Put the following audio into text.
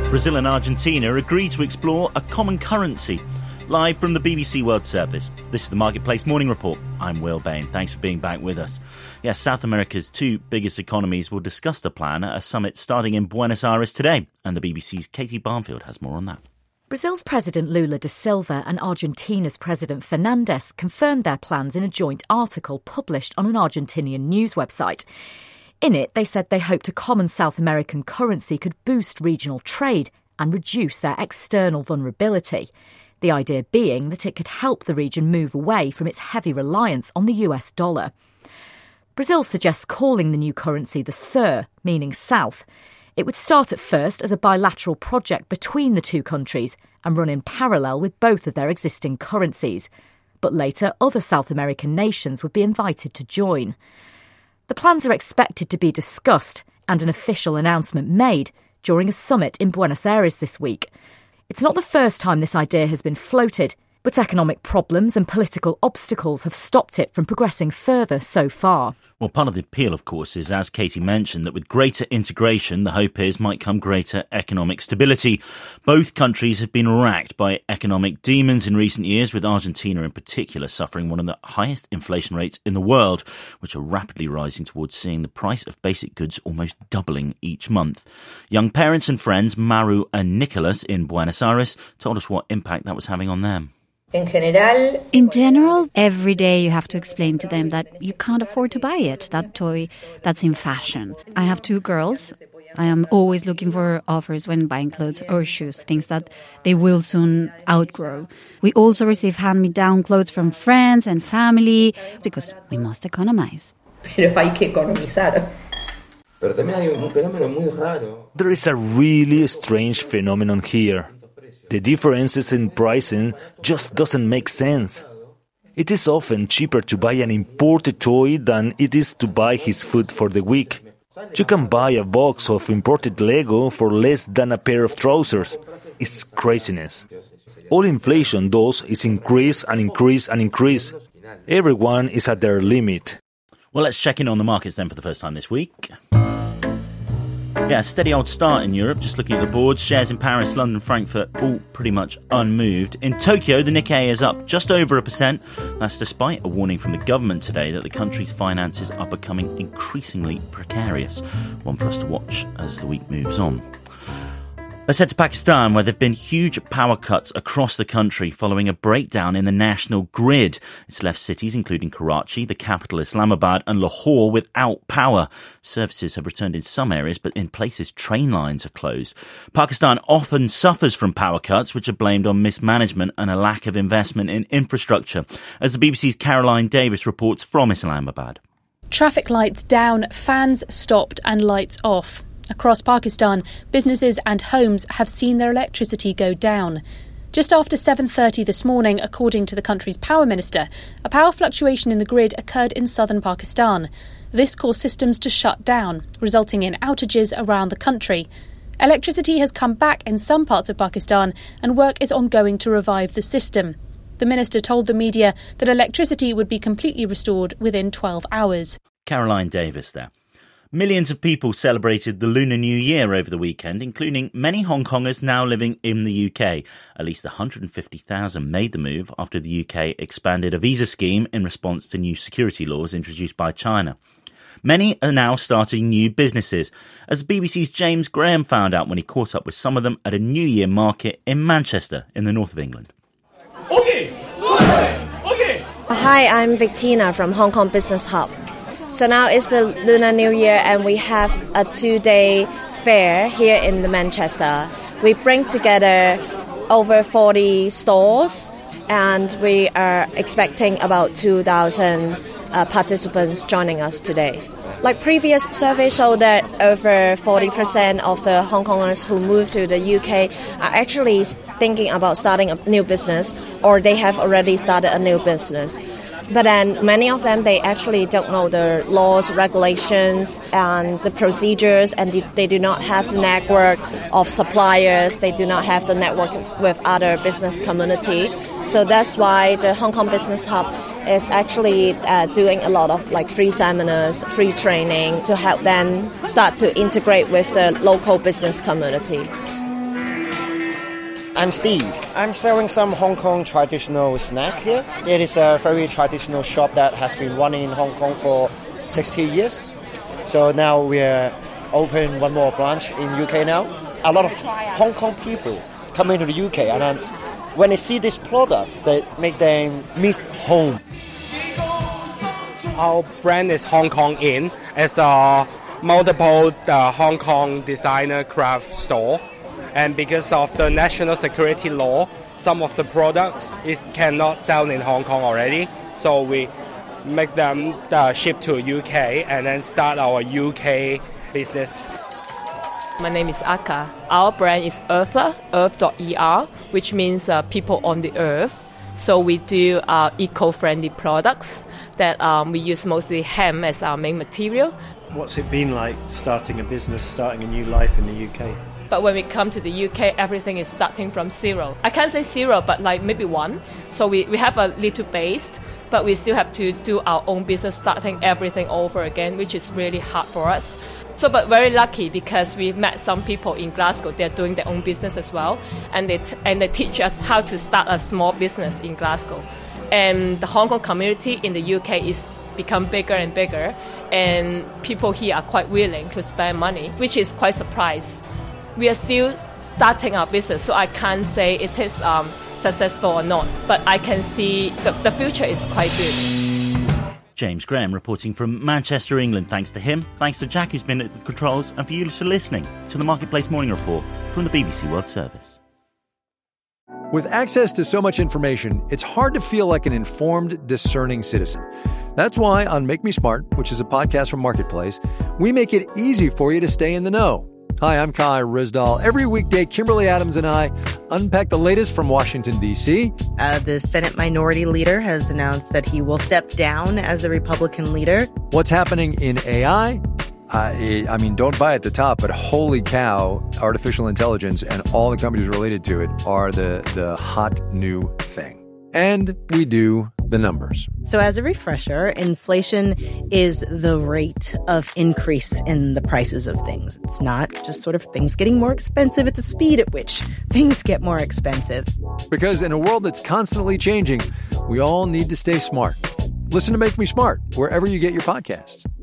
Brazil and Argentina agree to explore a common currency. Live from the BBC World Service, this is the Marketplace Morning Report. I'm Will Bain. Thanks for being back with us. Yes, South America's two biggest economies will discuss the plan at a summit starting in Buenos Aires today. And the BBC's Katie Barnfield has more on that. Brazil's President Lula da Silva and Argentina's President Fernandes confirmed their plans in a joint article published on an Argentinian news website. In it, they said they hoped a common South American currency could boost regional trade and reduce their external vulnerability. The idea being that it could help the region move away from its heavy reliance on the US dollar. Brazil suggests calling the new currency the SUR, meaning South. It would start at first as a bilateral project between the two countries and run in parallel with both of their existing currencies. But later, other South American nations would be invited to join. The plans are expected to be discussed and an official announcement made during a summit in Buenos Aires this week. It's not the first time this idea has been floated, but economic problems and political obstacles have stopped it from progressing further so far. Well, part of the appeal, of course, is, as Katie mentioned, that with greater integration, the hope is might come greater economic stability. Both countries have been racked by economic demons in recent years, with Argentina in particular suffering one of the highest inflation rates in the world, which are rapidly rising towards seeing the price of basic goods almost doubling each month. Young parents and friends Maru and Nicholas in Buenos Aires told us what impact that was having on them. In general, every day you have to explain to them that you can't afford to buy it, that toy that's in fashion. I have two girls. I am always looking for offers when buying clothes or shoes, things that they will soon outgrow. We also receive hand-me-down clothes from friends and family because we must economize. There is a really strange phenomenon here. The differences in pricing just doesn't make sense. It is often cheaper to buy an imported toy than it is to buy his food for the week. You can buy a box of imported Lego for less than a pair of trousers. It's craziness. All inflation does is increase and increase and increase. Everyone is at their limit. Well, let's check in on the markets then for the first time this week. Yeah, steady old start in Europe. Just looking at the boards, shares in Paris, London, Frankfurt, all pretty much unmoved. In Tokyo, the Nikkei is up just over 1%. That's despite a warning from the government today that the country's finances are becoming increasingly precarious. One for us to watch as the week moves on. Let's head to Pakistan, where there have been huge power cuts across the country following a breakdown in the national grid. It's left cities, including Karachi, the capital Islamabad, and Lahore without power. Services have returned in some areas, but in places train lines are closed. Pakistan often suffers from power cuts, which are blamed on mismanagement and a lack of investment in infrastructure, as the BBC's Caroline Davis reports from Islamabad. Traffic lights down, fans stopped and lights off. Across Pakistan, businesses and homes have seen their electricity go down. Just after 7:30 this morning, according to the country's power minister, a power fluctuation in the grid occurred in southern Pakistan. This caused systems to shut down, resulting in outages around the country. Electricity has come back in some parts of Pakistan and work is ongoing to revive the system. The minister told the media that electricity would be completely restored within 12 hours. Caroline Davis there. Millions of people celebrated the Lunar New Year over the weekend, including many Hong Kongers now living in the UK. At least 150,000 made the move after the UK expanded a visa scheme in response to new security laws introduced by China. Many are now starting new businesses, as the BBC's James Graham found out when he caught up with some of them at a New Year market in Manchester, in the north of England. Hi, I'm Victina from Hong Kong Business Hub. So now it's the Lunar New Year and we have a 2-day fair here in the Manchester. We bring together over 40 stores and we are expecting about 2,000 participants joining us today. Like previous surveys show that over 40% of the Hong Kongers who move to the UK are actually thinking about starting a new business or they have already started a new business. But then many of them, they actually don't know the laws, regulations, and the procedures, and they do not have the network of suppliers. They do not have the network with other business community. So that's why the Hong Kong Business Hub is actually doing a lot of like free seminars, free training to help them start to integrate with the local business community. I'm Steve. I'm selling some Hong Kong traditional snack here. It is a very traditional shop that has been running in Hong Kong for 60 years. So now we're open one more branch in UK now. A lot of Hong Kong people come into the UK, and then when they see this product, they make them miss home. Our brand is Hong Kong Inn. It's a multiple Hong Kong designer craft store. And because of the national security law, some of the products cannot sell in Hong Kong already. So we make them ship to UK and then start our UK business. My name is Aka. Our brand is Earther, earth.er, which means people on the earth. So we do eco-friendly products that we use mostly hemp as our main material. What's it been like starting a business, starting a new life in the UK? But when we come to the UK, everything is starting from zero. I can't say zero, but like maybe one. So we have a little base, but we still have to do our own business, starting everything over again, which is really hard for us. So, but very lucky because we met some people in Glasgow. They're doing their own business as well, and they teach us how to start a small business in Glasgow. And the Hong Kong community in the UK is become bigger and bigger, and people here are quite willing to spend money, which is quite surprised. We are still starting our business, so I can't say it is successful or not, but I can see the future is quite good. James Graham reporting from Manchester, England. Thanks to him. Thanks to Jack, who's been at the controls, and for you for listening to the Marketplace Morning Report from the BBC World Service. With access to so much information, it's hard to feel like an informed, discerning citizen. That's why on Make Me Smart, which is a podcast from Marketplace, we make it easy for you to stay in the know. Hi, I'm Kai Rizdal. Every weekday, Kimberly Adams and I unpack the latest from Washington, D.C. The Senate Minority Leader has announced that he will step down as the Republican leader. What's happening in AI? I mean, don't buy at the top, but holy cow, artificial intelligence and all the companies related to it are the hot new thing. And we do the numbers. So as a refresher, inflation is the rate of increase in the prices of things. It's not just sort of things getting more expensive. It's a speed at which things get more expensive. Because in a world that's constantly changing, we all need to stay smart. Listen to Make Me Smart wherever you get your podcasts.